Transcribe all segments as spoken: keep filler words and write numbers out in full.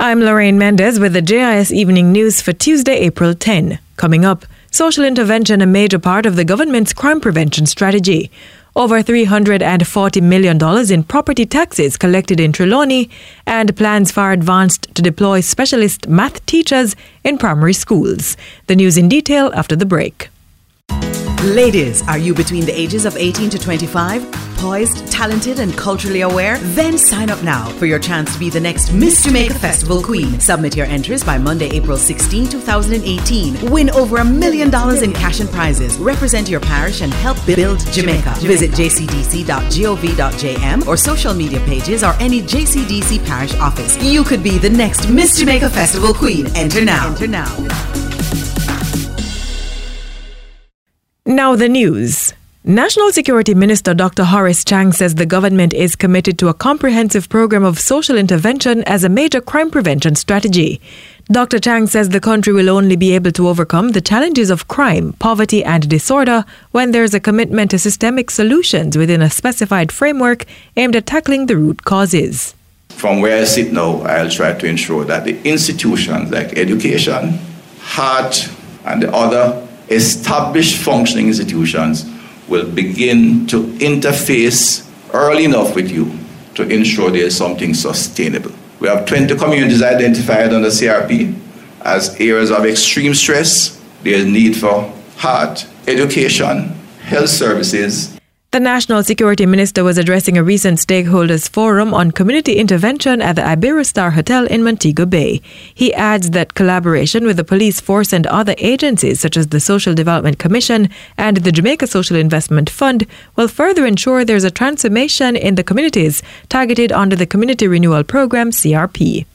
I'm Lorraine Mendez with the J I S Evening News for Tuesday, April tenth. Coming up, social intervention a major part of the government's crime prevention strategy. Over three hundred forty million dollars in property taxes collected in Trelawney, and plans far advanced to deploy specialist math teachers in primary schools. The news in detail after the break. Ladies, are you between the ages of eighteen to twenty-five? Poised, talented, and culturally aware? Then sign up now for your chance to be the next Miss Jamaica Festival Queen. Submit your entries by Monday, April sixteenth, twenty eighteen. Win over a million dollars in cash and prizes. Represent your parish and help build Jamaica. Visit j c d c dot gov dot j m or social media pages or any J C D C parish office. You could be the next Miss Jamaica Festival Queen. Enter now. Enter now. Now the news. National Security Minister Doctor Horace Chang says the government is committed to a comprehensive program of social intervention as a major crime prevention strategy. Doctor Chang says the country will only be able to overcome the challenges of crime, poverty and disorder when there is a commitment to systemic solutions within a specified framework aimed at tackling the root causes. From where I sit now, I'll try to ensure that the institutions like education, heart, and the other established functioning institutions will begin to interface early enough with you to ensure there is something sustainable. We have twenty communities identified under C R P as areas of extreme stress. There is need for heart, education, health services. The National Security Minister was addressing a recent stakeholders forum on community intervention at the Iberostar Hotel in Montego Bay. He adds that collaboration with the police force and other agencies such as the Social Development Commission and the Jamaica Social Investment Fund will further ensure there's a transformation in the communities targeted under the Community Renewal Program C R P.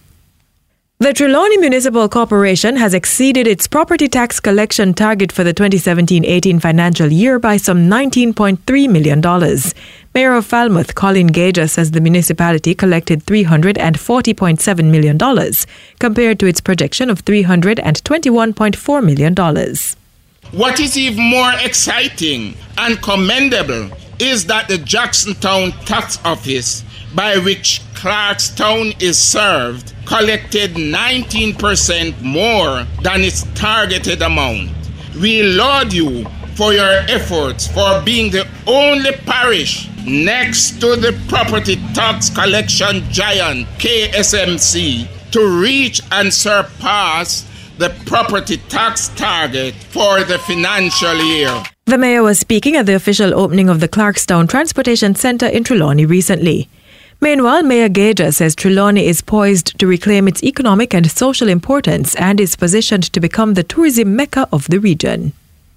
The Trelawney Municipal Corporation has exceeded its property tax collection target for the twenty seventeen eighteen financial year by some nineteen point three million dollars. Mayor of Falmouth, Colin Gauger, says the municipality collected three hundred forty point seven million dollars compared to its projection of three hundred twenty-one point four million dollars. What is even more exciting and commendable is that the Jacksontown Tax Office, by which Clarkstown is served, collected nineteen percent more than its targeted amount. We laud you for your efforts for being the only parish next to the property tax collection giant K S M C to reach and surpass the property tax target for the financial year. The mayor was speaking at the official opening of the Clarkstown Transportation Centre in Trelawney recently. Meanwhile, Mayor Gauger says Trelawney is poised to reclaim its economic and social importance and is positioned to become the tourism mecca of the region.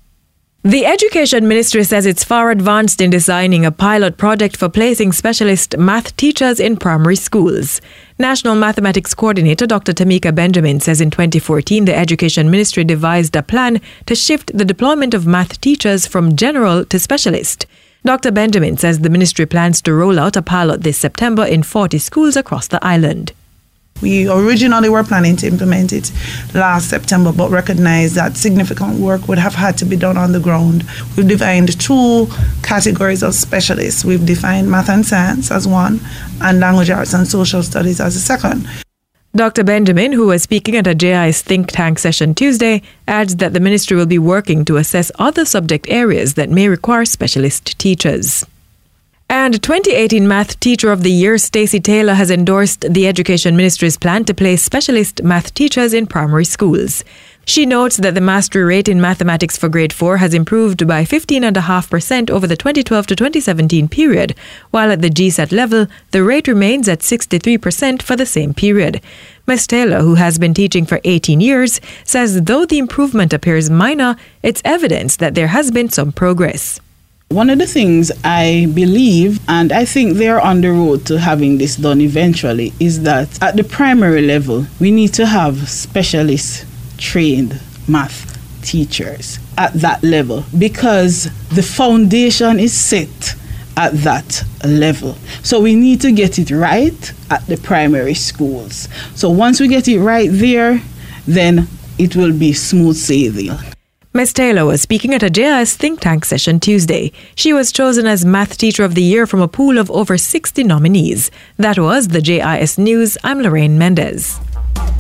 The Education Ministry says it's far advanced in designing a pilot project for placing specialist math teachers in primary schools. National Mathematics Coordinator Doctor Tamika Benjamin says in twenty fourteen the Education Ministry devised a plan to shift the deployment of math teachers from general to specialist. Doctor Benjamin says the ministry plans to roll out a pilot this September in forty schools across the island. We originally were planning to implement it last September, but recognized that significant work would have had to be done on the ground. We've defined two categories of specialists. We've defined math and science as one, and language arts and social studies as a second. Doctor Benjamin, who was speaking at a J I S think tank session Tuesday, adds that the ministry will be working to assess other subject areas that may require specialist teachers. And twenty eighteen Math Teacher of the Year Stacey Taylor has endorsed the Education Ministry's plan to place specialist math teachers in primary schools. She notes that the mastery rate in mathematics for grade four has improved by fifteen point five percent over the twenty twelve to twenty seventeen period, while at the G SAT level, the rate remains at sixty-three percent for the same period. Miz Taylor, who has been teaching for eighteen years, says though the improvement appears minor, it's evidence that there has been some progress. One of the things I believe, and I think they're on the road to having this done eventually, is that at the primary level, we need to have specialist trained math teachers at that level because the foundation is set at that level. So we need to get it right at the primary schools. So once we get it right there, then it will be smooth sailing. Miz Taylor was speaking at a J I S think tank session Tuesday. She was chosen as Math Teacher of the Year from a pool of over sixty nominees. That was the J I S News. I'm Lorraine Mendez.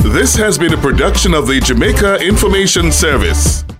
This has been a production of the Jamaica Information Service.